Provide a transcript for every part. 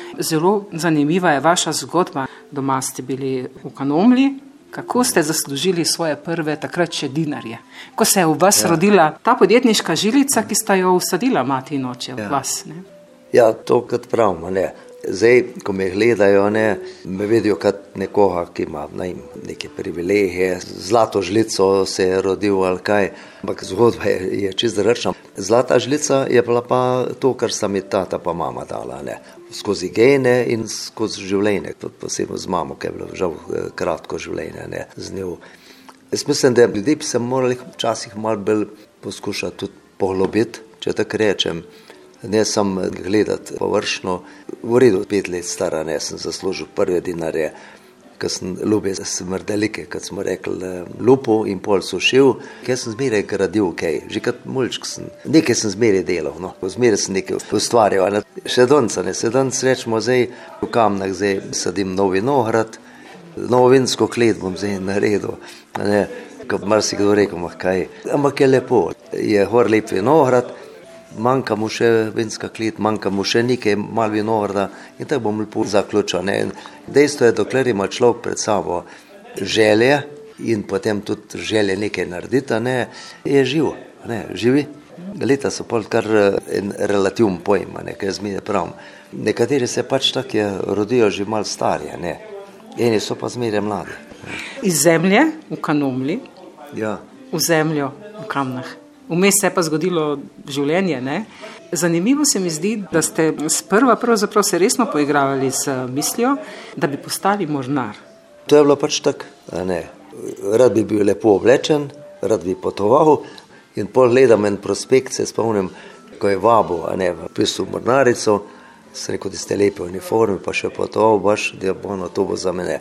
Zelo zanimiva je vaša zgodba. Doma ste bili v Kanomlji. Kako ste zaslužili svoje prve takrat še dinarje? Ko se je v vas rodila ta podjetniška žilica, ki sta jo usadila mati in oče v vas, ne? Ja, to kot pravimo, ne. Zdaj, ko me gledajo, ne, me vidijo kot nekoga, ki ima neke privilegije, zlato žlico se je rodil ali kaj, ampak zgodba je čisto drugačna. Zlata žlica je bila pa to, kar sta mi tata pa mama dala, ne. Skozi gene in skozi življenje, tudi posebno z mamo, ki je bilo žal kratko življenje, ne, z njo. Jaz mislim, da ljudje bi se morali včasih malo bolj poskušati tudi poglobiti, če tako rečem. Ne sam gledati površno. V redu 5 let stara, ne, sem zaslužil prve dinarje, ko sem ljubje smrdelike, kot smo rekli, lupo in pol sušil, ker sem zmeraj gradil kaj, že kot mulčk sem. Nekaj sem zmeraj delal, no, zmeraj sem nekaj ustvarjal. Še danes rečemo, zdaj v Kamnah zdaj sadim nov vinograd, novo vinsko klet bom zdaj naredil, ne, kot marsikdo rekel, kaj. Ampak je lepo, je hor lep vinograd, manjka mu še vinska klet, manjka mu še nekaj malo vinograda in tako bom lepo zaključil. Dejstvo je, dokler ima človek pred sabo želje in potem tudi želje nekaj narediti, ne, je živo, ne, živi. Leta so pol kar en relativen pojem, ne, kaj jaz mi ne pravim. Nekateri se pač tako rodijo že malo starije, ne, eni so pa zmeraj mladi. Iz zemlje v Kanomlji, ja, v zemljo v Kamnah. Vmes se je pa zgodilo življenje, ne? Zanimivo se mi zdi, da ste sprva pravzaprav se resno poigravali z mislijo, da bi postali mornar. To je bilo pač tako, ne. Rad bi bil lepo oblečen, rad bi potoval in pol gledam en prospekt, se spomnim, ko je vabil, ne, v pisu mornarico, sem rekel, da ste lepe uniforme, pa še potoval baš, da bo to bo za mene.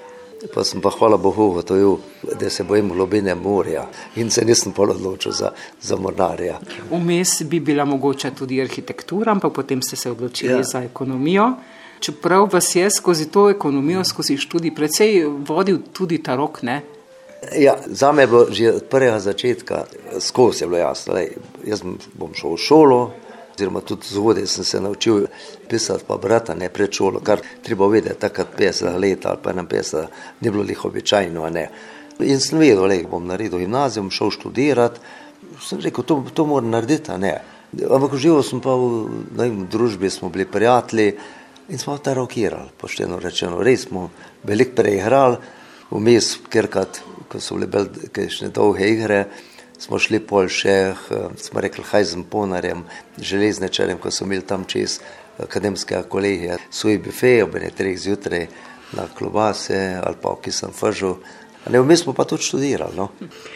Pa sem pa hvala Bogu gotovil, da se bojim globine morja in se nisem pol odločil za mornarja. Vmes bi bila mogoče tudi arhitektura, ampak potem ste se odločili za ekonomijo. Čeprav vas je skozi to ekonomijo, skozi študij precej vodil tudi ta rok, ne? Ja, zame je bilo že od prvega začetka, skozi je bilo jasno, jaz bom šel v šolo, oziroma tudi zgodaj sem se naučil pisati pa brati, ne, pred šolo, kar treba vedeti, takrat 50 let ali pa 51, ni bilo lih običajno, ne. In sem vedel, bom naredil gimnazijo, bom šel študirati, sem rekel, to moram narediti, ne. Ampak živel sem pa v družbi, smo bili prijatelji in smo ta rokirali, pošteno rečeno, res smo veliko preigrali, vmes kjerkrat, ko so bile kakšne dolge igre, smo šli pol še, smo rekli Hajzenponarjem, železnečarjem, ko so imeli tam čez akademskega kolegija, svoj bifej, ob 3 zjutraj na klobase ali pa v kisem fržu. Vmes smo pa tudi študirali, no.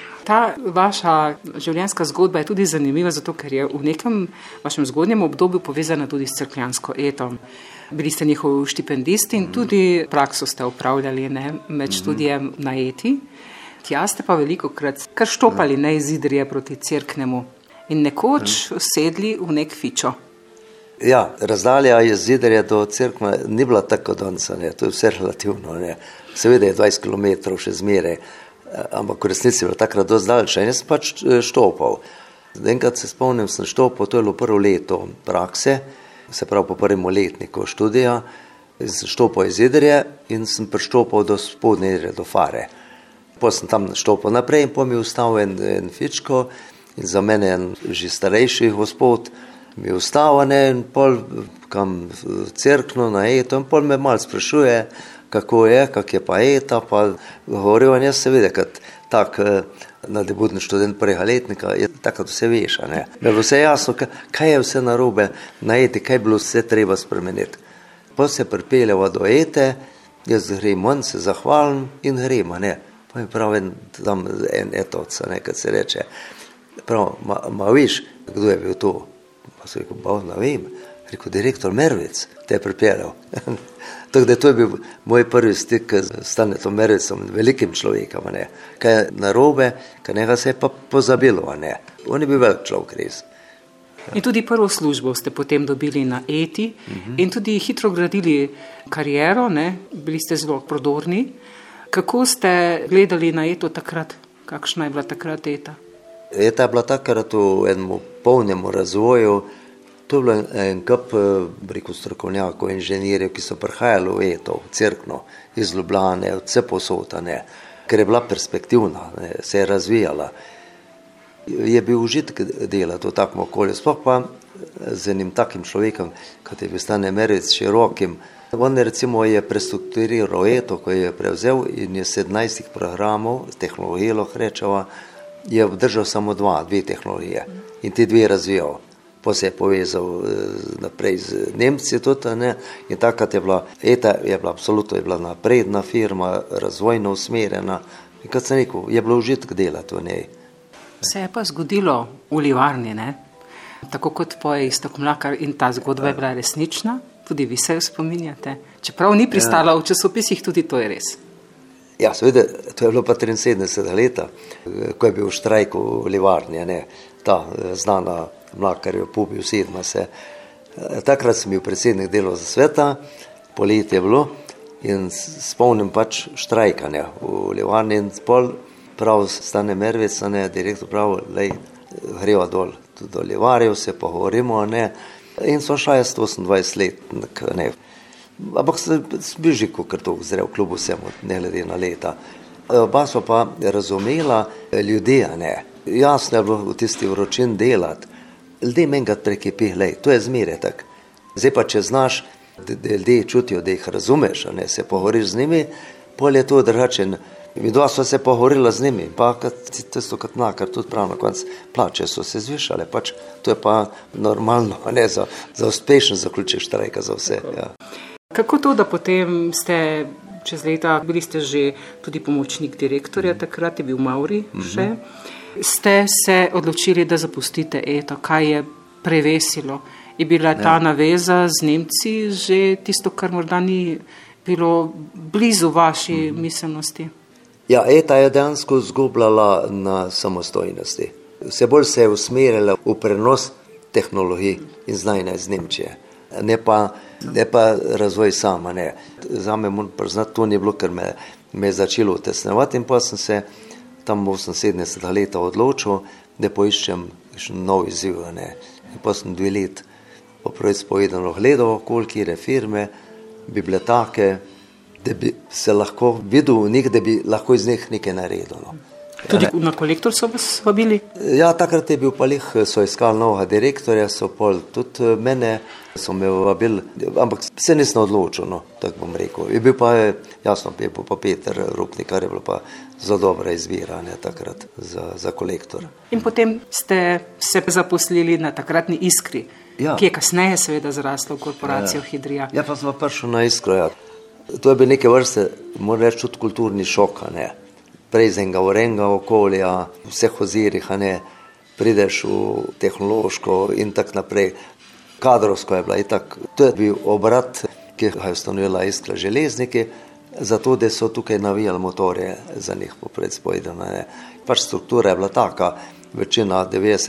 Ta vaša življenjska zgodba je tudi zanimiva, zato ker je v nekem vašem zgodnjem obdobju povezana tudi s Cerkljansko eto. Bili ste njihov štipendist in tudi prakso ste upravljali, ne, med študijem na eti. Tja ste pa veliko krat kar štopali, ne, iz Idrije proti Cerknemu in nekoč sedli v nek fičo. Ja, razdalja iz Idrije do Cerkna ni bila tako danes, ne, to je vse relativno, ne. Seveda je 20 kilometrov še zmeraj, ampak v resnici je bilo takrat dosti daljše in jaz sem pač štopal. Enkrat se spomnim, sem štopal, to je bilo prvo leto prakse, se pravi po prvem letniku študija, sem štopal iz Idrije in sem prištopal do spodnje Idrije, do Fare. Potem sem tam štopal naprej in potem mi je ustal en fičko in za mene en že starejši gospod mi je ustal, ne, in pol kam v Cerkno na eto in pol me malo sprašuje, kako je pa eta, pa govoril, in jaz seveda, kot tak nadebudni študent prvega letnika, je takrat vse veš, ne. Me je vse jasno, kaj je vse narobe na eti, kaj bilo vse treba spremeniti. Potem se pripeljava do ete, jaz grem on, se zahvalim in grem, ne. Pa je prav en etovc, ne, kot se reče. Prav, ma viš, kdo je bil to? Pa sem rekel, ne vem. Rekel, direktor Mervec te je pripeljal. Tako da to je bil moj prvi stik s Stanetom Mervecom, velikim človekom, ne. Kaj je narobe, kaj njega se je pa pozabilo, ne. On je bil velik človek, res. In tudi prvo službo ste potem dobili na eti in tudi hitro gradili kariero, ne. Bili ste zelo prodorni. Kako ste gledali na eto takrat? Kakšna je bila takrat eta? Eta je bila takrat v enem polnem razvoju, To je bilo en kup strokovnjakov, inženirjev, ki so prihajali v Eto, v Cerkno, iz Ljubljane, od vse posod, ker je bila perspektivna, se je razvijala. Je bil užitek delati v takem okolju, sploh pa z enim takim človekom, kot je bil Stane Mervec, širokim. On recimo je prestrukturiral Eto, ko je prevzel in je 17 programov, tehnologijo lahko rečeva, je obdržal samo dve tehnologije in te dve razvijal. Pa se je povezal naprej z Nemci tudi, in takrat je bila, Eta je bila absolutno napredna firma, razvojno usmerjena in kot sem rekel, je bilo užitek delati v njej. Se je pa zgodilo v livarni, tako kot poje Iztok Mlakar in ta zgodba je bila resnična, tudi vi se jo spominjate, čeprav ni pristala v časopisih, tudi to je res. Ja, seveda, to je bilo pa 73 leta, ko je bil štrajk v livarni, ta znana Mlakar je pobil sedma se. Takrat sem bil predsednik delovnega sveta, poletje je bilo in spomnim pač štrajka v livarni in pol prav Stane Mervec, direktor prav, greva dol, tudi do livarjev se pogovorimo, in so šla 28 let, ampak sem bil že kakor to zrel, kljub vsemu, ne glede na leta. Oba so pa razumela ljudje, jasno je bilo v tisti vročin delati, ljudje menjgat prekipi, to je zmeraj tak. Zdaj pa, če znaš, da ljudje čutijo, da jih razumeš, se pogovoriš z njimi, pol je to drugačen. Mi dva sva se pogovorila z njimi, pa tisto kot Mlakar, tudi prav na koncu plače so se zvišale, pač to je pa normalno, za uspešen zaključek štrajka za vse. Ja. Kako to, da potem ste čez leta, bili ste že tudi pomočnik direktorja, takrat je bil Mauri še, ste se odločili, da zapustite Eto, kaj je prevesilo? Je bila ta naveza z Nemci že tisto, kar morda ni bilo blizu vaši miselnosti? Ja, Eta je dejansko zgubljala na samostojnosti. Vse bolj se je usmerila v prenos tehnologij in znanja iz Nemčije. Ne pa razvoj sama, Zame moram priznati, to ni bilo, ker me je začelo utesnevati in pa sem se tam 78 leta odločil, da poiščem nov izziv, In pa sem 2 let povedano gledal, kolikire firme bi bile take, da bi se lahko videl v njih, da bi lahko iz njih nekaj naredil. Tudi na Kolektor so vas vabili? Ja, takrat je bil pa so iskali novega direktorja, so pol tudi mene, so me vabili, ampak se nisem odločil, tako bom rekel. Je bil pa, jasno, je bil pa Peter Rupnik, kar je bilo pa zelo dobra izbira takrat za Kolektor. In potem ste se zaposlili na takratni Iskri, ki je kasneje seveda zraslo v korporacijo Hidrija. Ja, pa sem pa prišel na Iskro, To je bil neke vrste, moram reči, tudi kulturni šok, Prej z enega urenga okolja, v vseh ozirih, prideš v tehnološko in tak naprej. Kadrovsko je bila itak. To je bil obrat, ki je ustanovila Iskra železniki, zato da so tukaj navijali motorje za njih popredspodjedno. Pač struktura je bila taka, večina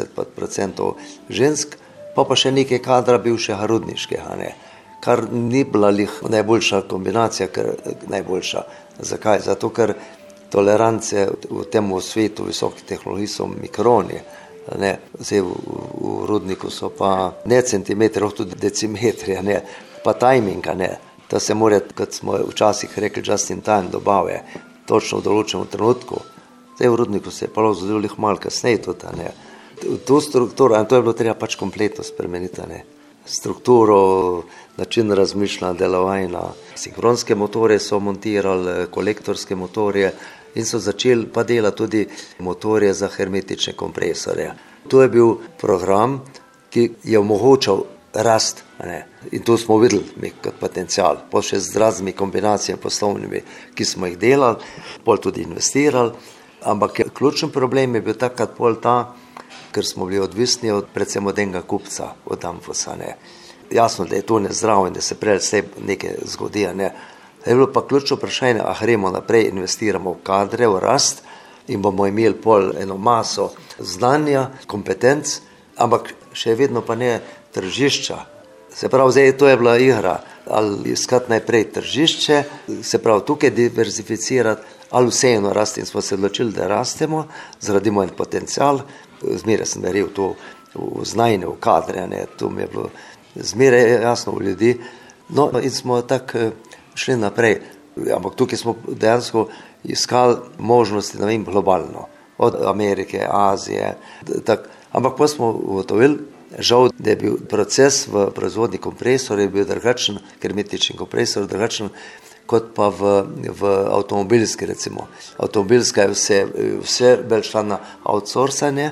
90% žensk, pa še nekaj kadra bivšega rudniškega, kar ni bila najboljša kombinacija, najboljša. Zakaj? Zato, ker tolerance v tem svetu visokih tehnologij so mikroni. Zdaj v rudniku so pa ne centimetri, tudi decimetri, pa tajming, da se mora, kot smo včasih rekli, just in time dobave, točno v določenem trenutku. Zdaj v rudniku se je pa lahko zgodilo malo kasneje tudi, To strukturo, in to je bilo treba pač kompletno spremeniti, Strukturo, način razmišljanja, delovanja. Sinhronske motorje so montirali, kolektorske motorje in so začeli pa delati tudi motorje za hermetične kompresorje. To je bil program, ki je omogočal rast, in to smo videli kot potencial, pa še z raznimi kombinacijami poslovnimi, ki smo jih delali, pol tudi investirali, ampak ključen problem je bil takrat pol ta, ker smo bili odvisni predvsem od enega kupca, od Danfossa. Jasno, da je to nezdravo in da se prej vse nekaj zgodi. Je bilo pa ključno vprašanje, gremo naprej, investiramo v kadre, v rast in bomo imeli pol eno maso znanja, kompetenc, ampak še vedno pa ne tržišča. Se pravi, zdaj to je bila igra, ali iskati najprej tržišče, se pravi tukaj diverzificirati, ali vseeno rasti in smo se odločili, da rastemo, zgradimo en potencial. Zmeraj sem verjel to v znanje, v kadre, ne, to mi je bilo zmeraj jasno v ljudi. No, in smo tako šli naprej, ampak tukaj smo dejansko iskali možnosti, ne vem, globalno, od Amerike, Azije, tak. Ampak pa smo ugotovili, žal, da je bil proces v proizvodni kompresor je bil drugačen, hermetični kompresor drugačen, kot pa v avtomobilski, recimo. Avtomobilska je vse bolj šla na outsourcanje,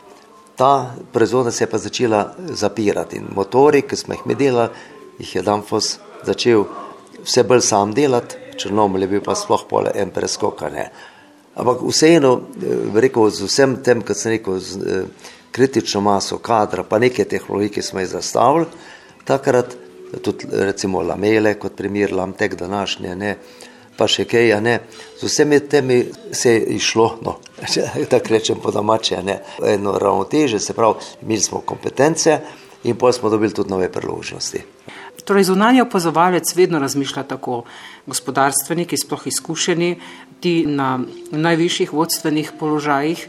ta proizvodna se je pa začela zapirati in motori, ki smo jih mi delali, jih je Danfoss začel vse bolj sam delati, Črnomelj je bil pa sploh pol en preskok, ne. Ampak vseeno, rekel, z vsem tem, kot sem rekel, z kritično maso kadra, pa neke tehnologije, ki smo jih zastavili, takrat tudi recimo lamele, kot primer Lamtek današnje, ne, pa še kaj, ne, z vsemi temi se je išlo, no, tako rečem po domače, ne, eno ravnoteže, se pravi, imeli smo kompetence in potem smo dobili tudi nove priložnosti. Torej, zunanji opazovalec vedno razmišlja tako, gospodarstveniki, sploh izkušeni, ti na najvišjih vodstvenih položajih,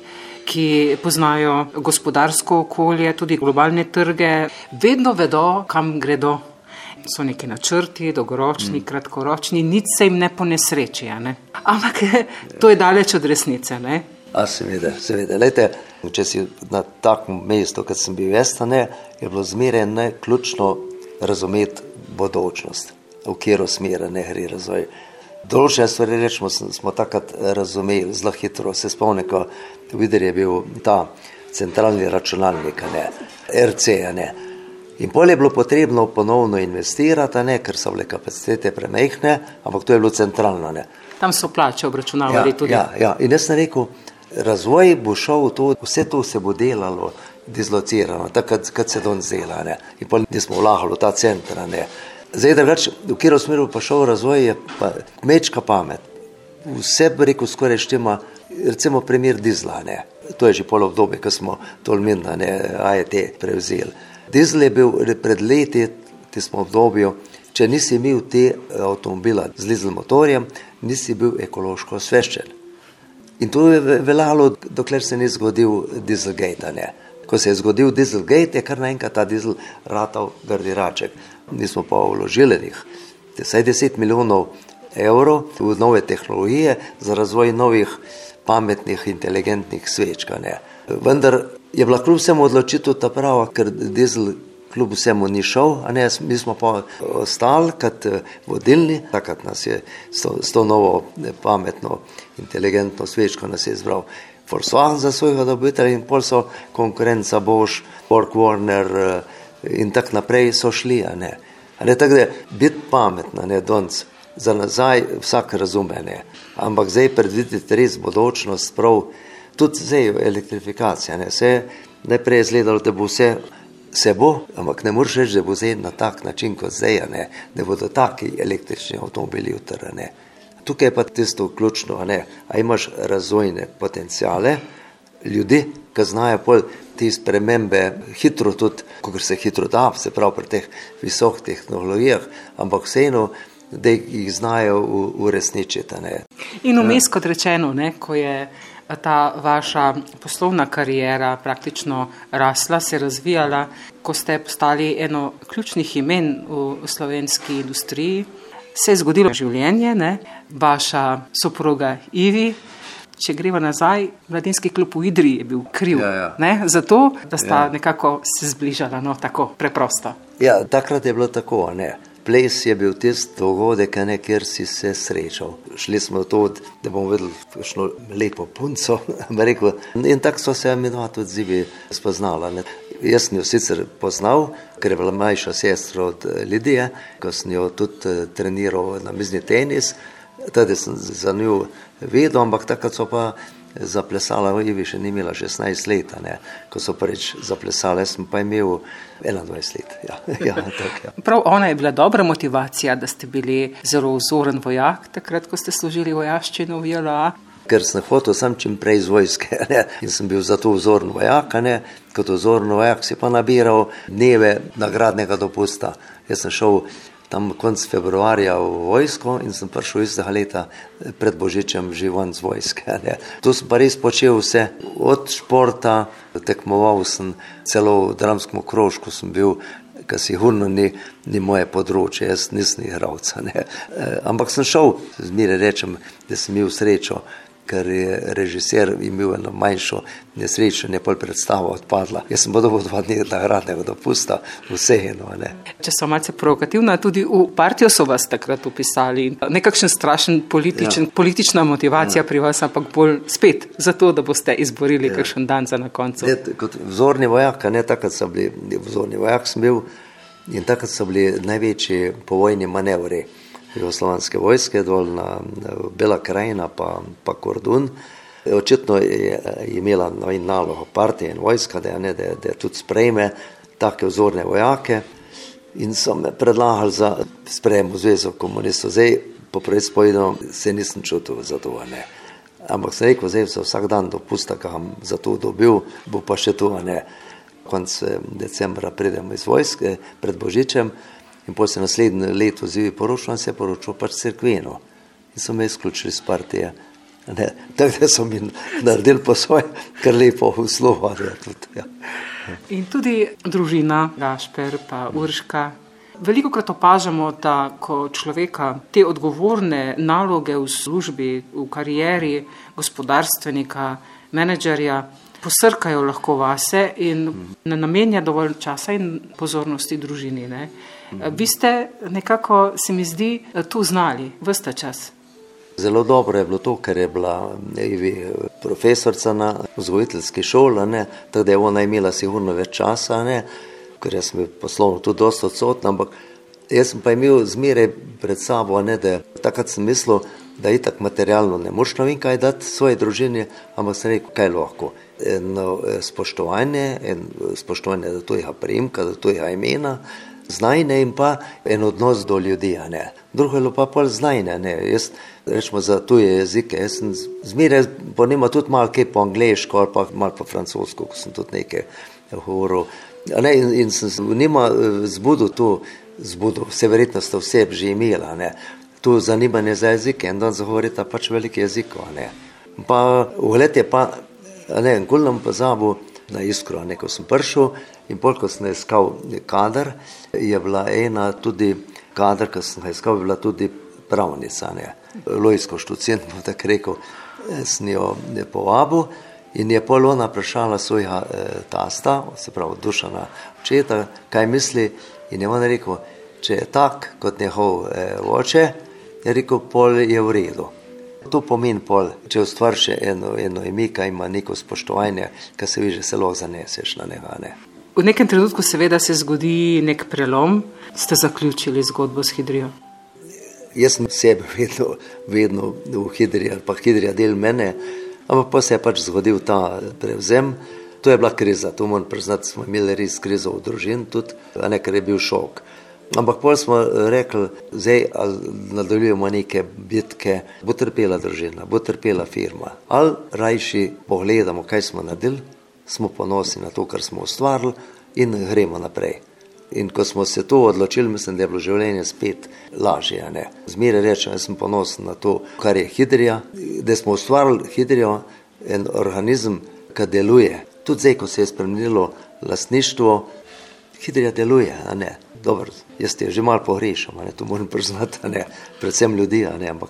ki poznajo gospodarsko okolje, tudi globalne trge, vedno vedo, kam gredo. So neki načrti, dolgoročni, kratkoročni, nič se jim ne ponesreči, ne? Ampak to je daleč od resnice, ne? A seveda. Lejte, če si na takem mestu, kot sem bil jaz, ne, je bilo zmeraj najključno razumeti bodočnost, v katero smer ne gre razvoj. Določene stvari, rečemo, smo takrat razumeli zelo hitro, se spomnim, ko videl je bil ta centralni računalnik, ne, RC, ne. In potem je bilo potrebno ponovno investirati, ne, ker so bile kapacitete premehne, ampak to je bilo centralno, ne. Tam so plače obračunavali tudi. Ja, in jaz sem rekel, razvoj bo šel v to, vse to se bo delalo, dislocirano, tako kot se danes dela, ne. In potem nismo vlagali v ta center, ne. Zdaj, drugače, v katero smer pa šel razvoj, je pa kmečka pamet. Vse, rekel, skoraj štima, recimo primer dizla, ne. To je že pol obdobje, ko smo Tolmina, ne, AET prevzeli. Dizel je bil pred leti, ti smo v obdobju, če nisi imel te avtomobila z dizel motorjem, nisi bil ekološko osveščen. In to je veljalo, dokler se ni zgodil Dieselgate, ne. Ko se je zgodil Dieselgate, je kar naenkrat ta dizel ratal gardiraček. Mi smo pa vložili vsaj 10 milijonov evrov v nove tehnologije za razvoj novih pametnih, inteligentnih svečk, ne. Vendar je bila kljub vsemu odločitev ta prava, ker dizel kljub vsemu ni šel, a ne, mi smo pa ostali kot vodilni, takrat nas je s to novo pametno, inteligentno svečko nas je izbral Volkswagen za svojega dobitelja in pol so konkurenca Bosch, BorgWarner in tako naprej so šli, a ne. A ne, tako da biti pametna, ne, danes, za nazaj vsak razume, ne. Ampak zdaj predvideti res bodočnost, prav, tudi zdaj elektrifikacija, ne, se najprej je izgledalo, da bo vse se bo, ampak ne moreš reči, da bo zdaj na tak način kot zdaj, ne, da bodo taki električni avtomobili jutri, ne. Tukaj je pa tisto ključno, a ne, a imaš razvojne potencijale, ljudi, ki znajo pol te spremembe hitro tudi, kakor se hitro da, se pravi pri teh visokih tehnologijah, ampak vseeno, da jih znajo uresničiti, ne. In vmes, kot rečeno, ne, ko je ta vaša poslovna kariera praktično rasla, se razvijala, ko ste postali eno ključnih imen v slovenski industriji, se je zgodilo življenje, ne, vaša soproga Ivi, če greva nazaj, mladinski klub v Idriji je bil kriv, ne, zato, da sta nekako se zbližala, no, tako preprosto. Ja, takrat je bilo tako, ne. Ples je bil tisti dogodek, ne, kjer si se srečal. Šli smo to, da bomo videli kakšno lepo punco, rekel, in tako so se mi dva tudi zivi spoznala, ne. Jaz sem jo sicer poznal, ker je bila mlajša sestra od Lidije, ko sem jo tudi treniral na mizni tenis, tudi sem za njo vedel, ampak takrat so pa zaplesala, Ivi še ni imela 16 let, ne, ko so prvič zaplesala, jaz sem pa imel 21 let. Ja, tak, ja. Prav ona je bila dobra motivacija, da ste bili zelo vzoren vojak, takrat, ko ste služili vojaščino v JLA. Ker sem hotel sam čim prej iz vojske, ne, in sem bil zato vzoren vojak, ne, kot vzoren vojak si pa nabiral dneve nagradnega dopusta. Jaz sem šel tam konc februarja v vojsko in sem prišel istega leta pred Božičem živan z vojske. Ne. Tu sem pa res počel vse, od športa, tekmoval sem, celo v dramskem krožku sem bil, kar sigurno ni moje področje, jaz nisem igralca. Ampak sem šel, zmeraj rečem, da sem imel srečo, ker je režiser imel eno manjšo nesrečo, ne pol predstava odpadla. Jaz sem dobil 2 dni nagradnega dopusta, vseeno. Če so malce provokativna, tudi v partijo so vas takrat upisali. Nekakšen strašen politična motivacija pri vas, ampak bolj spet zato, da boste izborili kakšen dan za na koncu. Kot vzorni vojak, takrat so bili, vzorni vojak sem bil in takrat so bili največji povojni manevri jugoslovanske vojske, dol na Bela krajina pa Kordun. Očitno je imela nalogo partija in vojska, da tudi sprejme take vzorne vojake in so me predlagali za sprejem v Zvezo komunistov. Zdaj, po pravici povedano, se nisem čutil za to. Ampak sem rekel, zdaj se vsak dan dopusta, ki sem za to dobil, bo pa še to. Konec decembra pridemo iz vojske pred Božičem, in potem se naslednje leto zivi poročil, in se je poročil pač cerkveno. In so me izključili z partije. Tako da so mi naredili po svoje, kar lepo uslugo. In tudi družina, Gašper pa Urška. Velikokrat opažamo, da ko človeka te odgovorne naloge v službi, v karieri, gospodarstvenika, menedžerja, posrkajo lahko vase in ne namenja dovolj časa in pozornosti družini. Vi ste nekako, se mi zdi, tu znali ves ta čas. Zelo dobro je bilo to, ker je bila profesorca na vzgojiteljski šoli, tako da je ona imela sigurno več časa, ker jaz sem bil poslovno tudi dosta odsotna, ampak jaz sem pa imel zmeraj pred sabo, da takrat sem mislil, da itak materialno ne moš novin kaj dati svoji družini, ampak sem rekel, kaj lahko. Spoštovanje do tujega priimka, do tujega imena, znajne in pa en odnos do ljudi. Drugo je pa pol znajne. Jaz, rečemo za tuje jezike, jaz sem zmeraj ponima tudi malo kaj po angleško ali pa malo po francosko, ko sem tudi nekaj govoril. In sem nima zbudil, vse verjetno ste vse že imela, tu zanimanje za jezike in dan zagovorita pač veliko jezikov. Pa v let je pa nikoli nam pozabil na Iskro, ko sem prišel in pol, ko sem iskal kader, je bila ena tudi kader, ko sem iskal, je bila tudi pravnica, Lojsko Štucent, bom tako rekel, sem jo povabil in je pol ona vprašala svojega tasta, se pravi Dušana očeta, kaj misli, in je on rekel, če je tak kot njegov oče, je rekel, pol je v redu. To pomeni pol, če ustvariš eno ime, ki ima neko spoštovanje, ki se vi že zelo zaneseš na njega. V nekem trenutku seveda se zgodi nek prelom, ste zaključili zgodbo s Hidrijo. Jaz sem sebe vedno v Hidriji, ali pa Hidrija del mene, ampak pa se je pač zgodil ta prevzem. To je bila kriza, to moram priznati, smo imeli res krizo v družini tudi, ker je bil šok. Ampak potem smo rekli, zdaj nadaljujemo neke bitke, bo trpela družina, bo trpela firma. Ali rajši pogledamo, kaj smo naredili, smo ponosni na to, kar smo ustvarili in gremo naprej. In ko smo se to odločili, mislim, da je bilo življenje spet lažje. Zmeraj rečem, jaz sem ponosen na to, kar je Hidrija, da smo ustvarili Hidrijo, en organizem, ki deluje. Tudi zdaj, ko se je spremenilo lastništvo, Hidrija deluje, Dobro, jaz te že malo pogrešam, to moram priznati, predvsem ljudi, ampak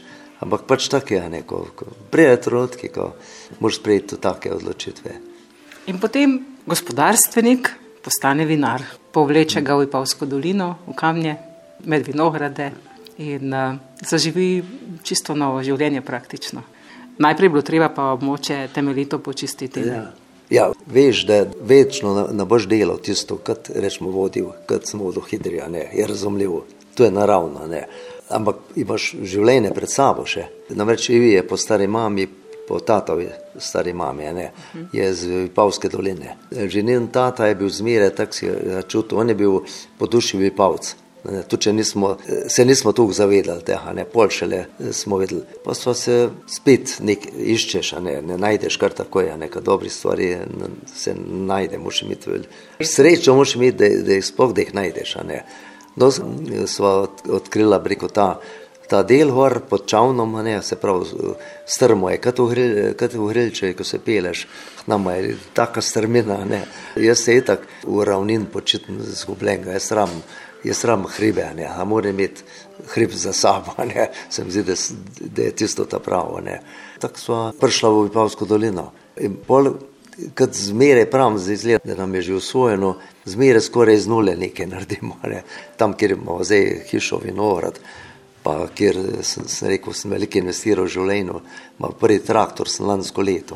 pač tako je, ko pride trenutki, ko moraš sprejeti take odločitve. In potem gospodarstvenik postane vinar, povleče ga v Vipavsko dolino, v Kamnje, med vinograde in zaživi čisto novo življenje praktično. Najprej bilo treba pa območje temeljito počistiti. Ja, veš, da večno ne boš delal tisto, kot rečemo vodil, kot smo vodil Hidrija, je razumljivo, to je naravno, ampak imaš življenje pred sabo še. Namreč Ivi je po stari mami, po tatovi stari mami, je z Vipavske doline. Že njen tata je bil zmeraj, tako si čutil, on je bil po duši Vipavc. Tudi se nismo tukaj zavedali tega, pol šele smo vedeli. Pa so se spet iščeš, ne najdeš kar tako, neka dobri stvari se najde, moraš imeti srečo, moraš imeti, da jih sploh da jih najdeš. No, sva odkrila preko ta del gor pod Čavnom, se pravi, strmo je, kot v Hrilče, ko se peleš, nama je taka strmina, Jaz se itak v ravnin počutim zgubljenega, je sram hribe, a moram imeti hrib za sabo, Se mi zdi, da je tisto ta pravo, Tako sva prišla v Vipavsko dolino in pol, kad zmeraj pravim, izgleda, da nam je že usvojeno, zmeraj skoraj iz nule nekaj naredimo, Tam, kjer imamo zdaj hišo vinograd, pa kjer sem rekel, sem veliko investiral v življenju, ima prvi traktor, sem lansko leto,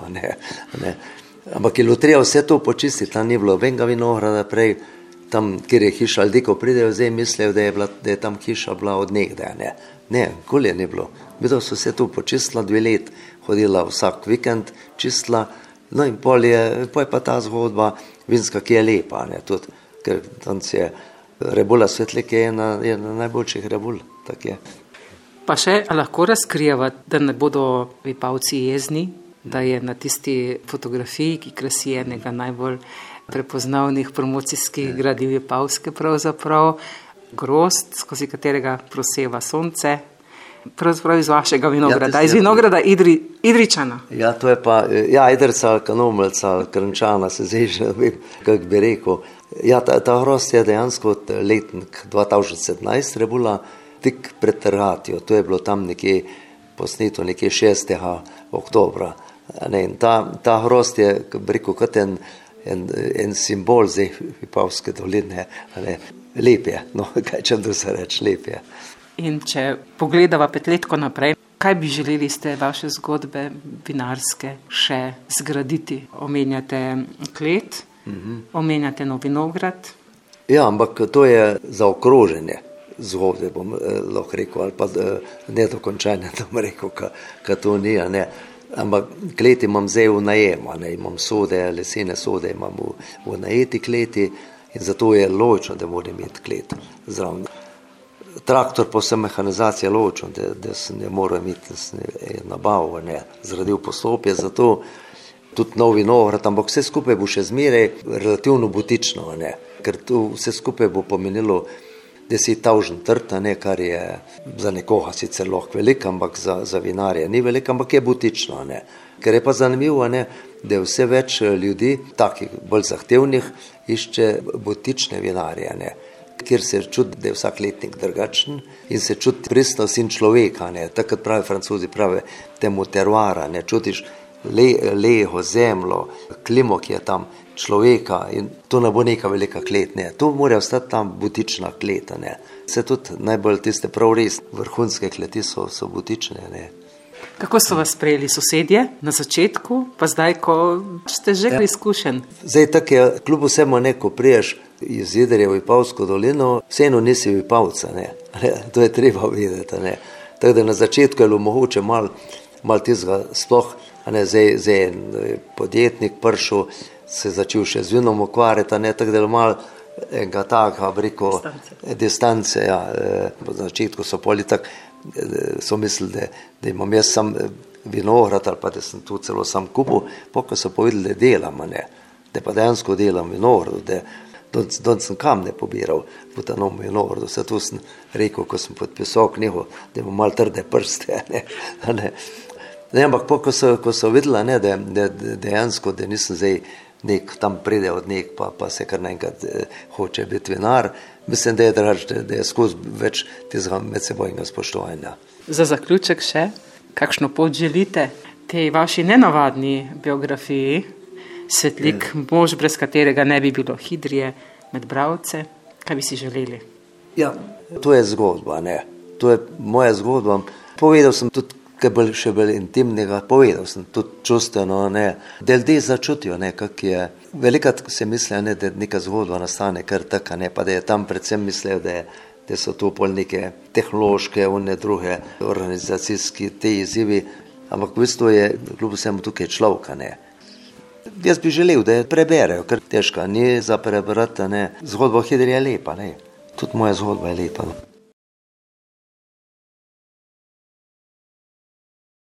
Ampak je lotrija vse to počistiti, tam ni bilo venga vinograda prej, tam, kjer je hiša, ljudje, ko pridejo, zdaj mislijo, da je tam hiša bila od nekdaj, Ne, nikoli je ni bilo. Bilo so vse to počistila 2 let, hodila vsak vikend, čistila, no in pol je pa ta zgodba vinska, ki je lepa, tudi, ker tam je Rebula Svetlike je ena najboljših rebul, tak je. Pa še lahko razkrijeva, da ne bodo Vipavci jezni, da je na tisti fotografiji, ki krasi enega najbolj prepoznavnih promocijskih gradiv Vipavske pravzaprav, grozd, skozi katerega proseva sonce, pravzaprav iz vašega vinograda, iz vinograda Idričana. Ja, to je pa, Idrca, Kanomelca, Krnčana, se zdaj že vem, kako bi rekel. Ja, ta grozd je dejansko letnik 2017 rebula, tik pred Trgatijo, to je bilo tam nekje posneto, nekje 6. oktobra. In ta grozd je, bi rekel, kot en simbol zdaj Vipavske doline, lep je, no, kaj če da se reči, lep je. In če pogledava 5 let naprej, kaj bi želeli ste vaše zgodbe vinarske še zgraditi? Omenjate klet, omenjate nov vinograd. Ja, ampak to je zaokroženje zgodbe, bom lahko rekel, ali pa nedokončanje, da bom rekel, ka to ni, Ampak klet imam zdaj v najemu, imam sode, lesene sode imam v najeti kleti in zato je logično, da moram imeti klet zraven. Traktor po vse mehanizacije logično, da se ne mora imeti nabavo, zradil poslopje, zato tudi nov vinograd, ampak vse skupaj bo še zmeraj relativno butično, ker tu vse skupaj bo pomenilo 10.000 trt, kar je za nekoga sicer lahko veliko, ampak za vinarje ni veliko, ampak je butično, Ker je pa zanimivo, da je vse več ljudi, takih bolj zahtevnih, išče butične vinarje, kjer se čuti, da je vsak letnik drugačen in se čuti pristnost in človeka, Takrat pravi Francozi, pravi temu teruara, čutiš leho zemljo, klimo, ki je tam, človeka in to ne bo neka velika klet, To mora ostati tam butična klet, Se tudi najbolj tiste prav res vrhunske kleti so butične, Kako so vas sprejeli sosedje na začetku, pa zdaj, ko ste že izkušen? Zdaj tako je, kljub vsemu, ko priješ iz Idrije v Vipavsko dolino, vseeno nisi Vipavca, To je treba videti, Tako da na začetku je bilo mogoče malo tistega sploh, zdaj podjetnik prišel, se začel še z vinom ukvarjati, tako da je malo enega taka, distance, Po začetku so poli tako, so mislili, da imam jaz sam vinograd ali pa da sem tu celo sam kupil, ko so povedali, da delam, da pa dejansko delam vinograd, da sem kamne pobiral v ta nov vinograd, vse to sem rekel, ko sem podpisal knjigo, da imam malo trde prste, ampak ko so videli, da dejansko, da nisem zdaj tam pride od pa se kar naenkrat hoče biti vinar, mislim, da je draž, da je skozi več tega medsebojnega spoštovanja. Za zaključek še, kakšno pot želite tej vaši nenavadni biografiji, svetlik, mož, brez katerega ne bi bilo Idrije, med bralce, kaj bi si želeli? Ja, to je zgodba, To je moja zgodba. Povedal sem tudi, kaj bolj še bolj intimnega, povedal sem tudi čustveno, da ljudje začutijo, kak je. Velikrat se misli, da neka zgodba nastane kar taka, pa da je tam predvsem mislijo, da so to pol neke tehnološke, druge organizacijski te izzivi, ampak v bistvu je kljub vsemu tukaj človeka, Jaz bi želel, da je preberejo, ker težka ni za prebrati, Zgodba o Idriji je lepa, Tudi moja zgodba je lepa.